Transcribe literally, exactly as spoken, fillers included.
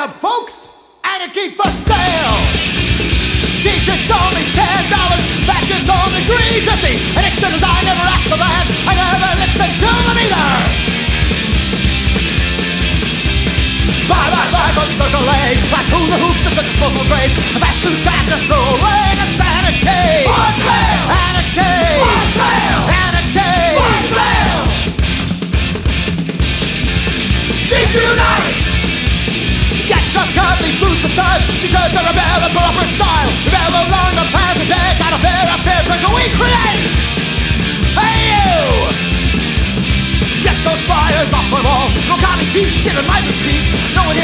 up, folks! Anarchy for sale! T-shirts only ten dollars, fashions only three fifty. And extras I never asked the band, I never listened to the meter. Bye bye bye from Circle A, like hula hoops and the disposable grades. The fast food fast and throw away, it's anarchy! For sale! Anarchy! For sale! Anarchy! For sale! Cheap unite! Get your cuddly boots aside. Be sure to rebel in proper style. Rebel along the path we take. Out of fear of peer pressure we create. Hey you! Get those flyers off my wall. No common piece shit in my boutique. No